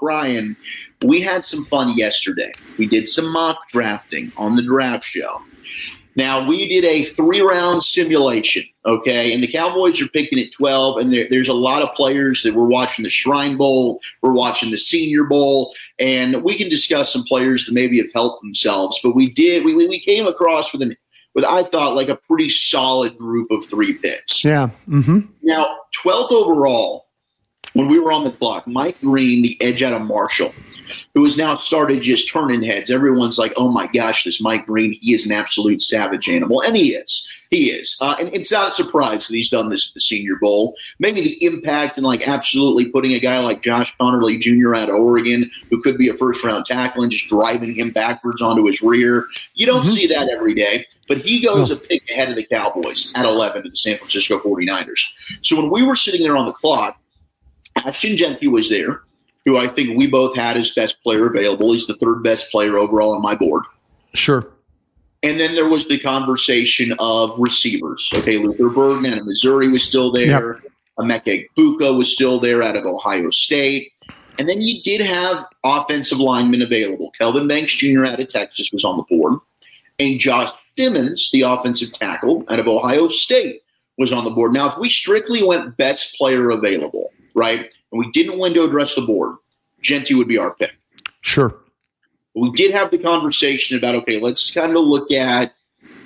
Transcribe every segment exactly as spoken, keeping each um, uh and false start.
crying. We had some fun yesterday. We did some mock drafting on the draft show. Now, we did a three-round simulation, okay? And the Cowboys are picking at twelve, and there, there's a lot of players that we're watching the Shrine Bowl, we're watching the Senior Bowl, and we can discuss some players that maybe have helped themselves. But we did, we we came across with, an, with I thought, like a pretty solid group of three picks. Yeah. Mm-hmm. Now, twelfth overall, when we were on the clock, Mike Green, the edge out of Marshall, who has now started just turning heads. Everyone's like, oh, my gosh, this Mike Green, he is an absolute savage animal. And he is. He is. Uh, and it's not a surprise that he's done this at the Senior Bowl. Maybe the impact and, like, absolutely putting a guy like Josh Connerly Junior out of Oregon, who could be a first-round tackle, and just driving him backwards onto his rear. You don't mm-hmm. see that every day. But he goes oh. a pick ahead of the Cowboys at eleven to the San Francisco forty-niners. So when we were sitting there on the clock, Ashton Jeanty was there, who I think we both had as best player available. He's the third best player overall on my board. Sure. And then there was the conversation of receivers. Okay, Luther Burden out of Missouri was still there. Yep. Emeka Egbuka was still there out of Ohio State. And then you did have offensive linemen available. Kelvin Banks Junior out of Texas was on the board. And Josh Simmons, the offensive tackle out of Ohio State, was on the board. Now, if we strictly went best player available, right, and we didn't window dress the board, Jeanty would be our pick. Sure. We did have the conversation about, okay, let's kind of look at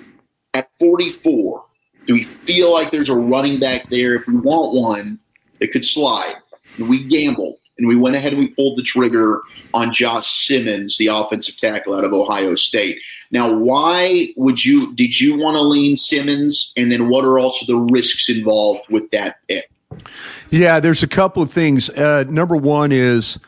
at forty-four. Do we feel like there's a running back there? If we want one that could slide, and we gambled, and we went ahead and we pulled the trigger on Josh Simmons, the offensive tackle out of Ohio State. Now, why would you – did you want to lean Simmons, and then what are also the risks involved with that pick? Yeah, there's a couple of things. Uh, number one is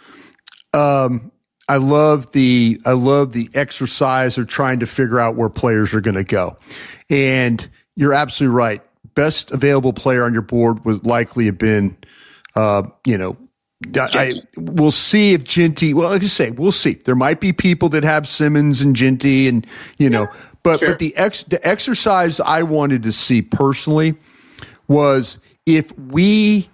um, I love the I love the exercise of trying to figure out where players are going to go. And you're absolutely right. Best available player on your board would likely have been, uh, you know, I, we'll see if Jeanty, well, like I say, we'll see. There might be people that have Simmons and Jeanty and, you know, yeah, but, sure. but the ex, the exercise I wanted to see personally was if we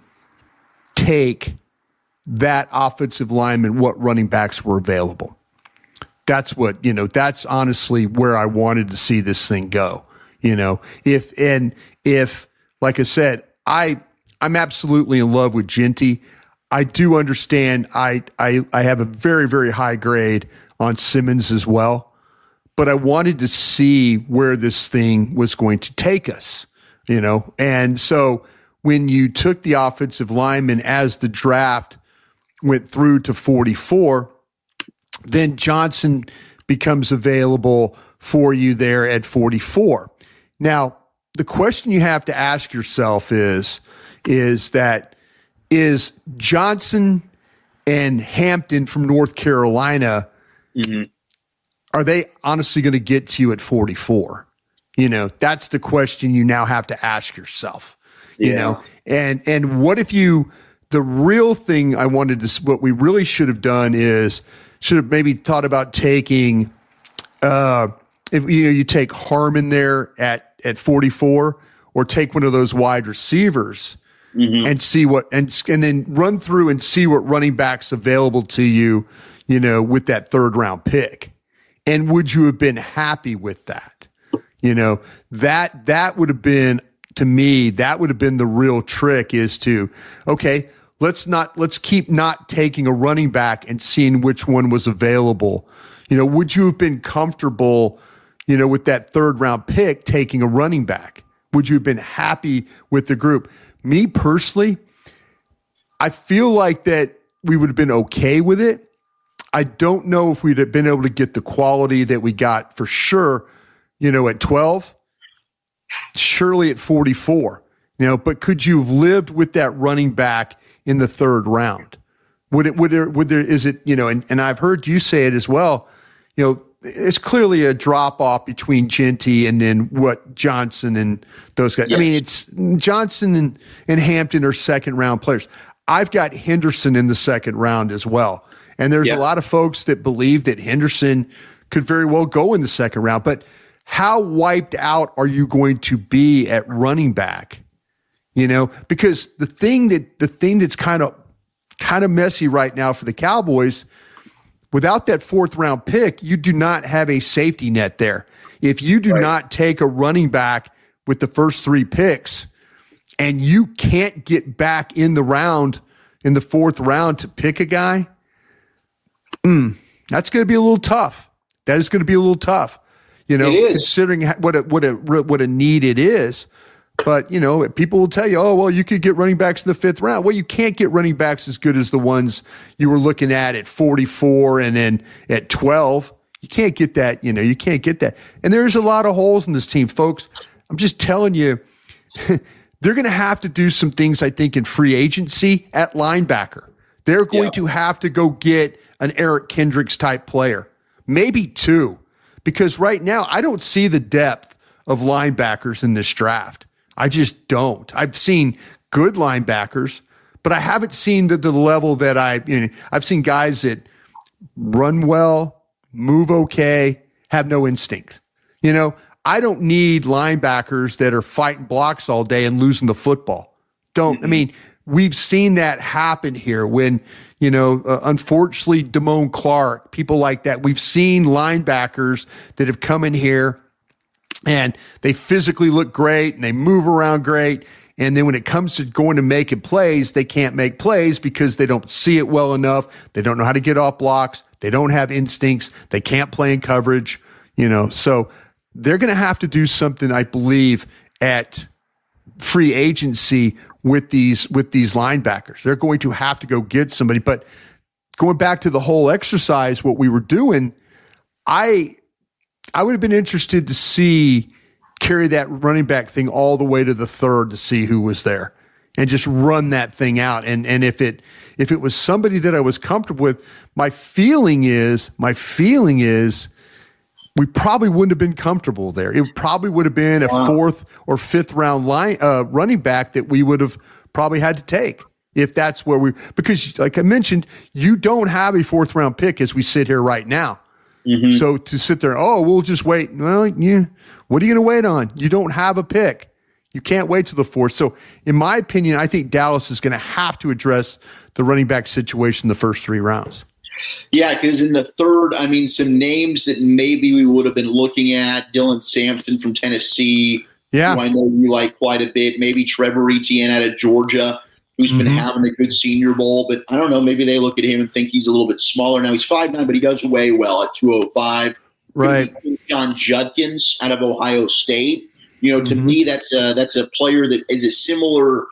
take that offensive lineman, what running backs were available. That's what, you know, that's honestly where I wanted to see this thing go. You know, if, and if, like I said, I, I'm absolutely in love with Jeanty. I do understand I, I I have a very, very high grade on Simmons as well, but I wanted to see where this thing was going to take us, you know? And so when you took the offensive lineman as the draft went through to forty-four, then Johnson becomes available for you there at forty-four. Now, the question you have to ask yourself is, is that is Johnson and Hampton from North Carolina, mm-hmm. are they honestly going to get to you at forty-four? You know, that's the question you now have to ask yourself, you yeah. know, and, and what if you, the real thing I wanted to, what we really should have done is should have maybe thought about taking, uh, if you know, you take Harmon there at, at forty-four or take one of those wide receivers. Mm-hmm. And see what, and and then run through and see what running backs available to you, you know, with that third round pick. And would you have been happy with that? You know, that that would have been, to me, that would have been the real trick is to, okay, let's not let's keep not taking a running back and seeing which one was available. You know, would you have been comfortable, you know, with that third round pick taking a running back? Would you have been happy with the group? Me personally, I feel like that we would have been okay with it. I don't know if we'd have been able to get the quality that we got for sure, you know, at twelve, surely at forty-four, you know, but could you have lived with that running back in the third round? Would it, would there, would there, is it, you know, and, and I've heard you say it as well, you know, it's clearly a drop off between Jeanty and then what Johnson and those guys. Yes. I mean, it's Johnson and, and Hampton are second round players. I've got Henderson in the second round as well. And there's yeah. a lot of folks that believe that Henderson could very well go in the second round. But how wiped out are you going to be at running back? You know, because the thing that the thing that's kind of kind of messy right now for the Cowboys. Without that fourth round pick, you do not have a safety net there. If you do right. not take a running back with the first three picks and you can't get back in the round, in the fourth round to pick a guy, mm, that's going to be a little tough. That is going to be a little tough, you know, considering what a, what a, what a need it is. But, you know, people will tell you, oh, well, you could get running backs in the fifth round. Well, you can't get running backs as good as the ones you were looking at at forty-four and then at twelve. You can't get that, you know, you can't get that. And there's a lot of holes in this team, folks. I'm just telling you, they're going to have to do some things, I think, in free agency at linebacker. They're going yeah. to have to go get an Eric Kendricks type player, maybe two, because right now I don't see the depth of linebackers in this draft. I just don't. I've seen good linebackers, but I haven't seen the, the level that I, you know, I've seen guys that run well, move okay, have no instinct. You know, I don't need linebackers that are fighting blocks all day and losing the football. Don't, mm-hmm. I mean, we've seen that happen here when, you know, uh, unfortunately, Damone Clark, people like that. We've seen linebackers that have come in here and they physically look great and they move around great. And then when it comes to going to making plays, they can't make plays because they don't see it well enough. They don't know how to get off blocks. They don't have instincts. They can't play in coverage, you know. So they're going to have to do something, I believe, at free agency with these with these linebackers. They're going to have to go get somebody. But going back to the whole exercise, what we were doing, I I would have been interested to see carry that running back thing all the way to the third to see who was there and just run that thing out. And and if it if it was somebody that I was comfortable with, my feeling is my feeling is we probably wouldn't have been comfortable there. It probably would have been a wow. fourth or fifth round line uh, running back that we would have probably had to take if that's where we, because like I mentioned, you don't have a fourth round pick as we sit here right now. Mm-hmm. So to sit there, oh, we'll just wait. Well, yeah. What are you going to wait on? You don't have a pick. You can't wait till the fourth. So in my opinion, I think Dallas is going to have to address the running back situation in the first three rounds. Yeah, because in the third, I mean, some names that maybe we would have been looking at, Dylan Sampson from Tennessee, yeah. who I know you like quite a bit, maybe Trevor Etienne out of Georgia, who's mm-hmm. been having a good Senior Bowl, but I don't know, maybe they look at him and think he's a little bit smaller. Now he's five nine, but he does weigh well at two oh five. Right. John Judkins out of Ohio State. You know, to mm-hmm. me, that's a, that's a player that is a similar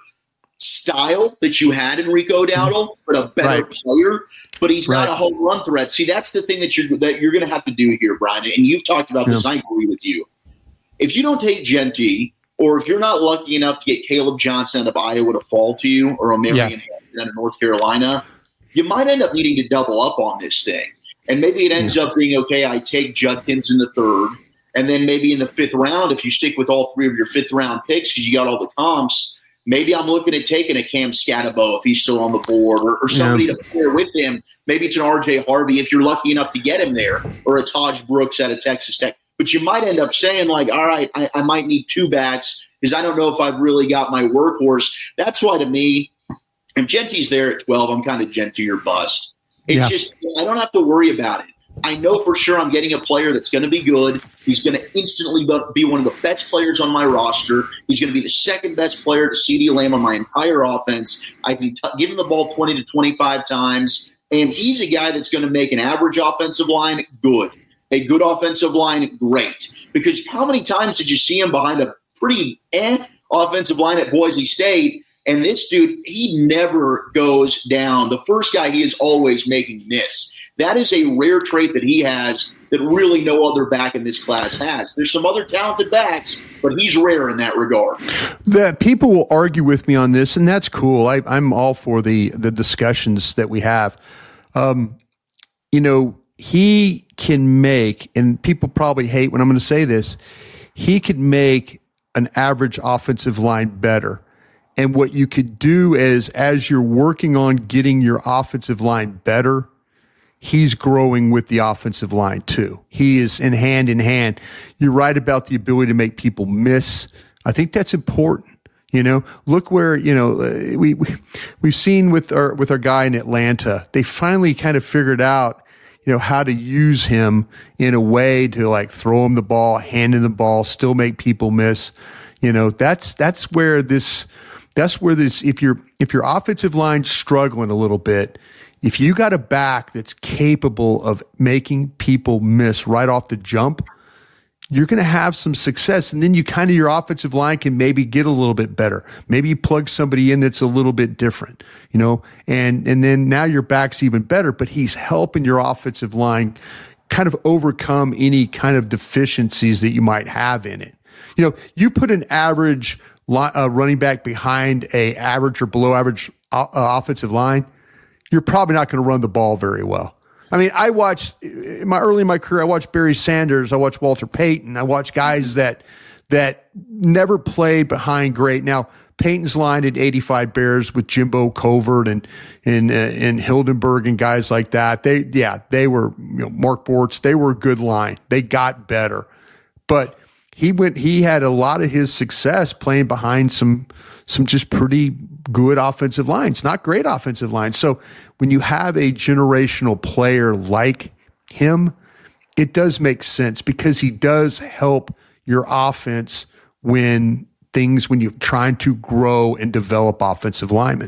style that you had in Rico Dowdle, but a better right. player. But he's right. not a home run threat. See, that's the thing that you're that you're going to have to do here, Brian. And you've talked about this. Yeah. And I agree with you. If you don't take Genty, or if you're not lucky enough to get Caleb Johnson out of Iowa to fall to you, or O'Marion yeah. out of North Carolina, you might end up needing to double up on this thing. And maybe it ends yeah. up being, okay, I take Judkins in the third, and then maybe in the fifth round, if you stick with all three of your fifth-round picks because you got all the comps, maybe I'm looking at taking a Cam Scatabo if he's still on the board, or, or somebody yeah. to pair with him. Maybe it's an R J Harvey if you're lucky enough to get him there, or a Taj Brooks out of Texas Tech. But you might end up saying, like, all right, I, I might need two backs because I don't know if I've really got my workhorse. That's why, to me, if Genty's there at twelve, I'm kind of Genty or bust. It's yeah. just I don't have to worry about it. I know for sure I'm getting a player that's going to be good. He's going to instantly be one of the best players on my roster. He's going to be the second best player to CeeDee Lamb on my entire offense. I can t- give him the ball twenty to twenty-five times, and he's a guy that's going to make an average offensive line good, a good offensive line great. Because how many times did you see him behind a pretty eh offensive line at Boise State? And this dude, he never goes down. The first guy, he is always making this. That is a rare trait that he has that really no other back in this class has. There's some other talented backs, but he's rare in that regard. That people will argue with me on this, and that's cool. I, I'm all for the the discussions that we have. Um, you know, he can make, and people probably hate when I'm going to say this, he could make an average offensive line better. And what you could do is, as you're working on getting your offensive line better, he's growing with the offensive line too. He is in hand in hand. You're right about the ability to make people miss. I think that's important. You know, look where, you know, we, we, we've seen with our, with our guy in Atlanta, they finally kind of figured out, you know, how to use him in a way to like throw him the ball, hand him the ball, still make people miss. You know, that's, that's where this, that's where this, if you're, if your offensive line's struggling a little bit, if you got a back that's capable of making people miss right off the jump, you're going to have some success. And then you kind of, your offensive line can maybe get a little bit better. Maybe you plug somebody in that's a little bit different, you know, and, and then now your back's even better, but he's helping your offensive line kind of overcome any kind of deficiencies that you might have in it. You know, you put an average uh, running back behind a average or below average uh, offensive line, you're probably not going to run the ball very well. I mean, I watched in my early in my career, I watched Barry Sanders, I watched Walter Payton, I watched guys that that never played behind great. Now, Payton's line at eighty-five Bears with Jimbo Covert and and uh, and Hildenberg and guys like that. They yeah, they were, you know, Mark Bortz, they were a good line. They got better. But he went he had a lot of his success playing behind some some just pretty good offensive lines, not great offensive lines. So when you have a generational player like him, it does make sense because he does help your offense when things, when you're trying to grow and develop offensive linemen.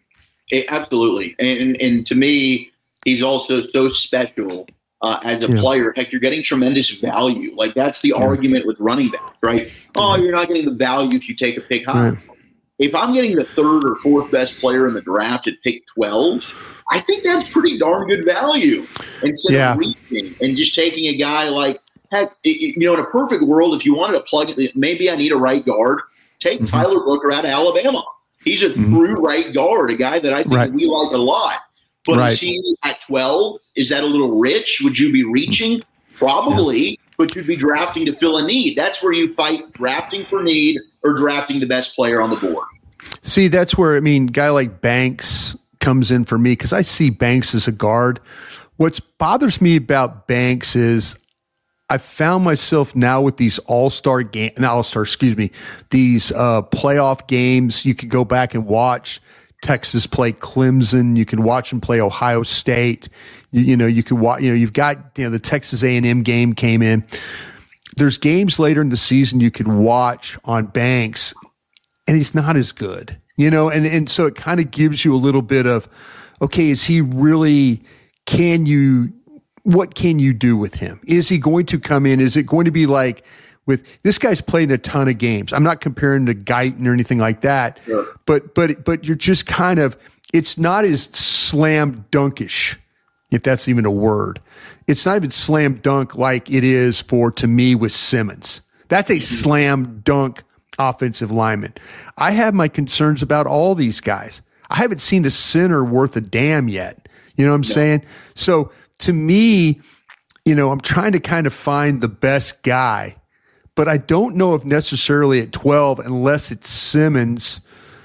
It, absolutely. And, and to me, he's also so special uh, as a yeah. player. Heck, you're getting tremendous value. Like that's the yeah. argument with running back, right? Oh, you're not getting the value if you take a pick high. Right. If I'm getting the third or fourth best player in the draft at pick twelve, I think that's pretty darn good value. Instead yeah. of reaching and just taking a guy like, heck, you know, in a perfect world, if you wanted to plug it, maybe I need a right guard, take mm-hmm. Tyler Booker out of Alabama. He's a mm-hmm. true right guard, a guy that I think right. we like a lot. But right. is he at twelve? Is that a little rich? Would you be reaching? Probably. Yeah. But you'd be drafting to fill a need. That's where you fight drafting for need or drafting the best player on the board. See, that's where, I mean, guy like Banks comes in for me because I see Banks as a guard. What bothers me about Banks is I found myself now with these all-star game, not all-star, excuse me, these uh, playoff games. You could go back and watch Texas play Clemson. You can watch them play Ohio State. You, you know, you can watch. You know, you've got, you know, the Texas A and M game came in. There's games later in the season you could watch on Banks, and he's not as good. You know, and and so it kind of gives you a little bit of, okay, is he really? Can you? What can you do with him? Is he going to come in? Is it going to be like? With this guy's played a ton of games. I'm not comparing to Guyton or anything like that, sure. but but but you're just kind of, it's not as slam dunkish, if that's even a word. It's not even slam dunk like it is for, to me, with Simmons. That's a slam dunk offensive lineman. I have my concerns about all these guys. I haven't seen a center worth a damn yet. You know what I'm no. saying? So to me, you know, I'm trying to kind of find the best guy. But I don't know if necessarily at twelve, unless it's Simmons,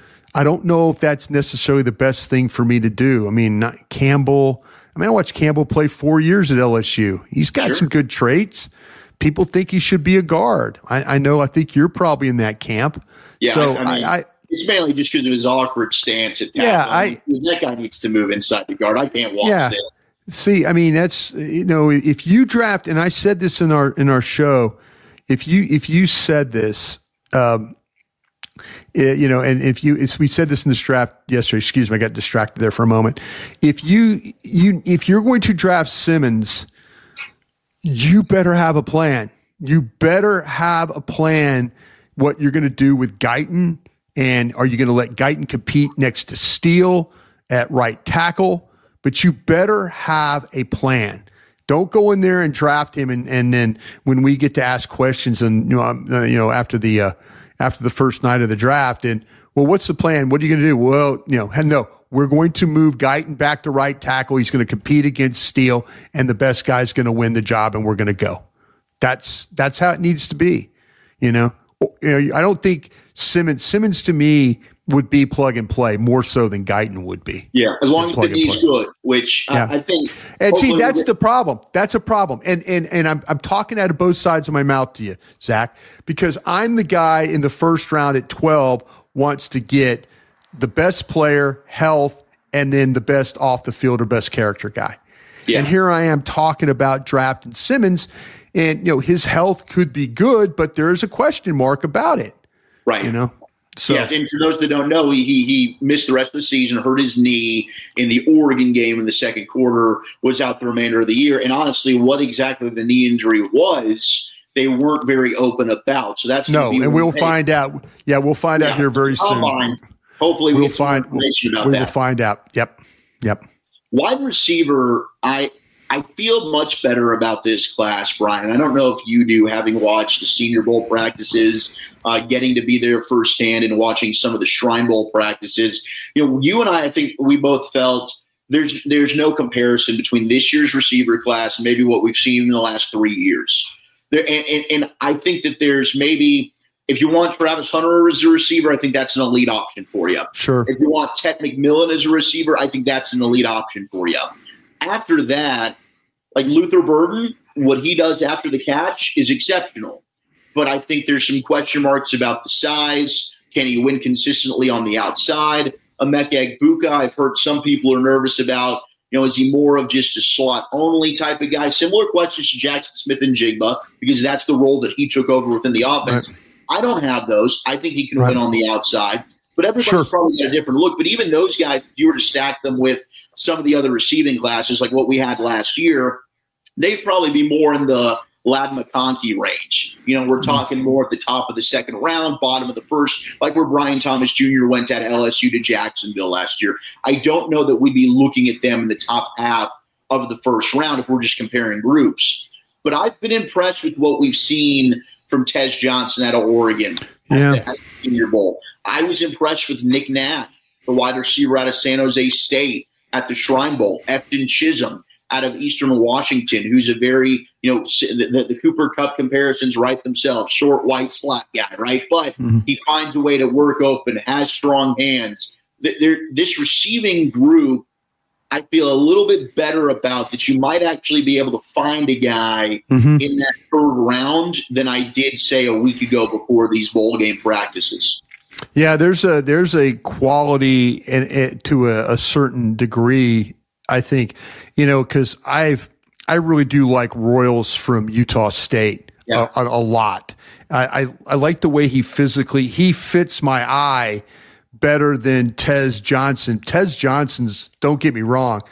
I don't know if that's necessarily the best thing for me to do. I mean, not Campbell. I mean, I watched Campbell play four years at L S U. He's got sure. some good traits. People think he should be a guard. I, I know. I think you're probably in that camp. Yeah, so I, I mean, I, it's mainly just because of his awkward stance at tackle. Yeah, I, I mean, that guy needs to move inside the guard. I can't watch yeah. this. See, I mean, that's, you know, if you draft, and I said this in our in our show. If you if you said this, um, it, you know, and if you if we said this in this draft yesterday, excuse me, I got distracted there for a moment. If you you if you're going to draft Simmons, you better have a plan. You better have a plan. What you're going to do with Guyton, and are you going to let Guyton compete next to Steele at right tackle? But you better have a plan. Don't go in there and draft him, and, and then when we get to ask questions, and you know, um, uh, you know, after the uh, after the first night of the draft, and well, what's the plan? What are you going to do? Well, you know, no, we're going to move Guyton back to right tackle. He's going to compete against Steele, and the best guy's going to win the job, and we're going to go. That's that's how it needs to be. You know, you know I don't think Simmons Simmons to me would be plug and play more so than Guyton would be. Yeah, as long as the D's good, which yeah. I, I think. And see, that's the problem. That's a problem. And and and I'm I'm talking out of both sides of my mouth to you, Zach, because I'm the guy in the first round at twelve wants to get the best player, health, and then the best off the field or best character guy. Yeah. And here I am talking about drafting Simmons, and you know his health could be good, but there is a question mark about it. Right. You know. So, yeah, and for those that don't know, he, he he missed the rest of the season, hurt his knee in the Oregon game in the second quarter, was out the remainder of the year. And honestly, what exactly the knee injury was, they weren't very open about. So that's no, and we'll hey, find out. Yeah, we'll find yeah, out here very soon. Fine. Hopefully, we we'll get some find information we'll, about we that. We will find out. Yep, yep. Wide receiver, I I feel much better about this class, Brian. I don't know if you do, having watched the Senior Bowl practices, uh, getting to be there firsthand and watching some of the Shrine Bowl practices. You know, you and I, I think we both felt there's there's no comparison between this year's receiver class and maybe what we've seen in the last three years. There, and, and, and I think that there's maybe, if you want Travis Hunter as a receiver, I think that's an elite option for you. Sure. If you want Ted McMillan as a receiver, I think that's an elite option for you. After that, like Luther Burden, what he does after the catch is exceptional. But I think there's some question marks about the size. Can he win consistently on the outside? Emeka Egbuka, I've heard some people are nervous about. You know, is he more of just a slot-only type of guy? Similar questions to Jackson Smith-Njigba, because that's the role that he took over within the offense. Right. I don't have those. I think he can right. win on the outside. But everybody's sure. probably got a different look. But even those guys, if you were to stack them with some of the other receiving classes, like what we had last year, they'd probably be more in the Ladd McConkey range. You know, we're talking more at the top of the second round, bottom of the first, like where Brian Thomas Junior went at L S U to Jacksonville last year. I don't know that we'd be looking at them in the top half of the first round if we're just comparing groups. But I've been impressed with what we've seen from Tez Johnson out of Oregon yeah. at the Senior Bowl. I was impressed with Nick Nash, the wide receiver out of San Jose State at the Shrine Bowl. Efton Chisholm out of Eastern Washington, who's a very, you know, the, the Cooper Kupp comparisons write themselves, short, white, slot guy, right? But mm-hmm. he finds a way to work open, has strong hands. They're, this receiving group, I feel a little bit better about that you might actually be able to find a guy mm-hmm. in that third round than I did, say, a week ago before these bowl game practices. Yeah, there's a there's a quality and, and to a, a certain degree, I think, you know, because I've I really do like Royals from Utah State yeah. a, a lot. I, I I like the way he physically he fits my eye better than Tez Johnson. Tez Johnson's, don't get me wrong,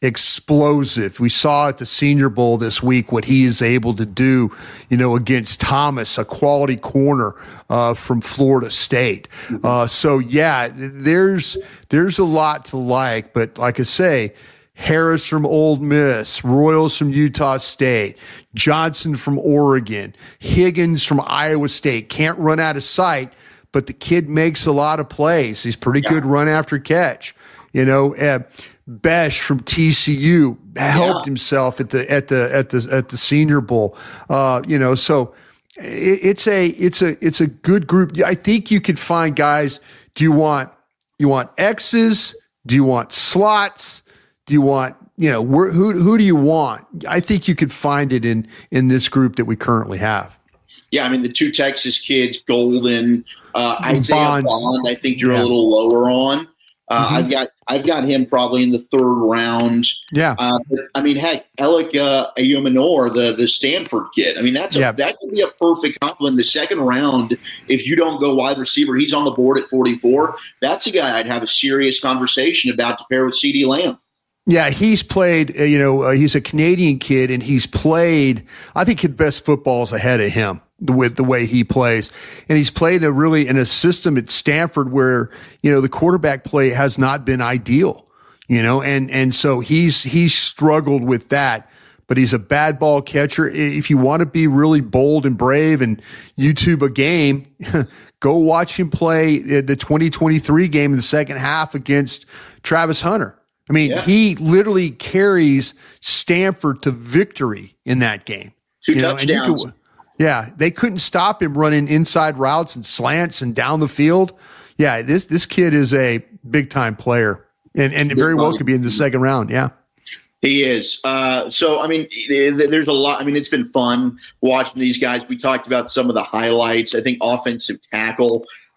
explosive. We saw at the Senior Bowl this week what he is able to do, you know, against Thomas, a quality corner uh, from Florida State. Mm-hmm. Uh, so yeah, there's there's a lot to like, but like I say, Harris from Ole Miss, Royals from Utah State, Johnson from Oregon, Higgins from Iowa State. Can't run out of sight, but the kid makes a lot of plays. He's pretty yeah. good run after catch. You know, uh, Besh from T C U helped yeah. himself at the at the at the at the Senior Bowl. Uh, you know, so it, it's a it's a it's a good group. I think you could find guys. Do you want you want X's? Do you want slots? Do you want, you know, wh- who who do you want? I think you could find it in in this group that we currently have. Yeah, I mean, the two Texas kids, Golden, uh, Isaiah Bond, I think you're yeah. a little lower on. Uh, mm-hmm. I've got I've got him probably in the third round. Yeah. Uh, but, I mean, heck, Alec uh, Ayumanor, the the Stanford kid. I mean, that's a, yeah. that could be a perfect compliment. The second round, if you don't go wide receiver, he's on the board at forty-four. That's a guy I'd have a serious conversation about to pair with CeeDee Lamb. Yeah, he's played, uh, you know, uh, he's a Canadian kid, and he's played, I think his best football is ahead of him with the way he plays. And he's played a really in a system at Stanford where, you know, the quarterback play has not been ideal, you know, and, and so he's, he's struggled with that, but he's a bad ball catcher. If you want to be really bold and brave and YouTube a game, go watch him play the twenty twenty-three game in the second half against Travis Hunter. I mean, yeah. he literally carries Stanford to victory in that game. Two you touchdowns. Could, yeah, they couldn't stop him running inside routes and slants and down the field. Yeah, this this kid is a big-time player and, and very well could be in the second round, yeah. He is. Uh, so, I mean, there's a lot. I mean, it's been fun watching these guys. We talked about some of the highlights. I think offensive tackle.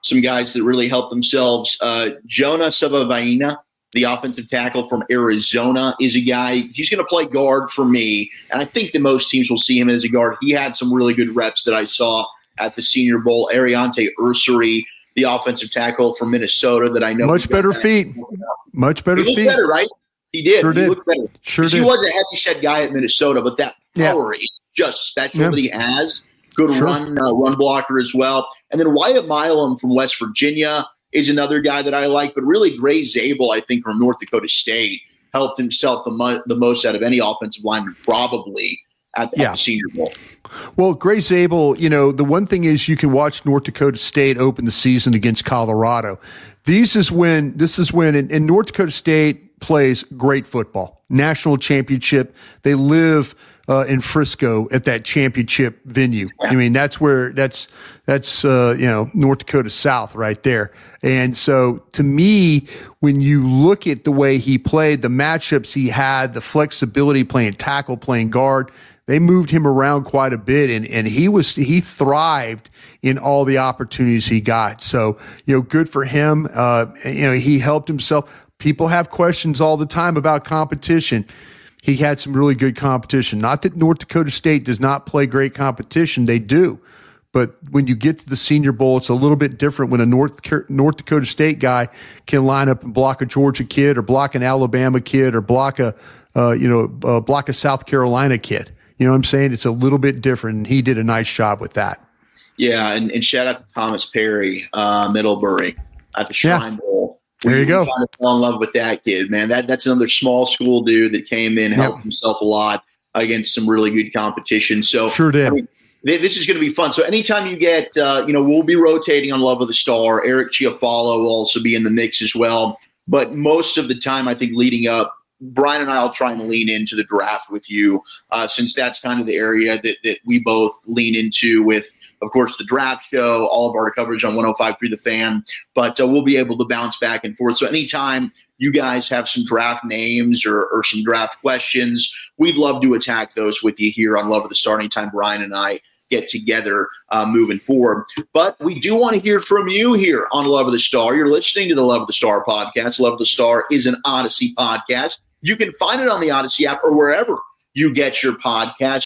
some guys that really helped themselves. Uh, Jonah Savavaina, the offensive tackle from Arizona, is a guy. He's going to play guard for me, and I think that most teams will see him as a guard. He had some really good reps that I saw at the Senior Bowl. Ariante Ursary, the offensive tackle from Minnesota, that I know much better feet, much better he looked feet. Better, right? He did. Sure he did. looked better. Sure did. He was a heavy set guy at Minnesota, but that power is just special yeah. that he has. Good sure. run, uh, run blocker as well. And then Wyatt Milam from West Virginia is another guy that I like, but really Gray Zabel, I think, from North Dakota State, helped himself the, mo- the most out of any offensive lineman probably at the, yeah. at the Senior Bowl. Well, Gray Zabel, you know, the one thing is you can watch North Dakota State open the season against Colorado. These is when this is when and, and North Dakota State plays great football, national championship. They live uh, in Frisco at that championship venue. Yeah. I mean, that's where that's that's uh, you know North Dakota South right there. And so, to me, when you look at the way he played, the matchups he had, the flexibility playing tackle, playing guard. They moved him around quite a bit, and, and he was he thrived in all the opportunities he got. So, you know, good for him. Uh, you know, he helped himself. People have questions all the time about competition. He had some really good competition. Not that North Dakota State does not play great competition. They do. But when you get to the Senior Bowl, it's a little bit different when a North North Dakota State guy can line up and block a Georgia kid or block an Alabama kid or block a, uh, you know, uh, block a South Carolina kid. You know what I'm saying? It's a little bit different, and he did a nice job with that. Yeah, and, and shout out to Thomas Perry, uh, Middlebury at the Shrine yeah. Bowl. There you we go. Kind of fell in love with that kid, man. That That's another small school dude that came in, helped yep. himself a lot against some really good competition. So Sure did. I mean, th- this is going to be fun. So anytime you get, uh, you know, we'll be rotating on Love of the Star. Eric Chiafalo will also be in the mix as well. But most of the time, I think leading up, Brian and I will try and lean into the draft with you, uh, since that's kind of the area that, that we both lean into with, of course, the draft show, all of our coverage on one oh five point three The Fan. But uh, we'll be able to bounce back and forth. So anytime you guys have some draft names or, or some draft questions, we'd love to attack those with you here on Love of the Star anytime Brian and I get together uh, moving forward. But we do want to hear from you here on Love of the Star. You're listening to the Love of the Star podcast. Love of the Star is an Odyssey podcast. You can find it on the Odyssey app or wherever you get your podcast.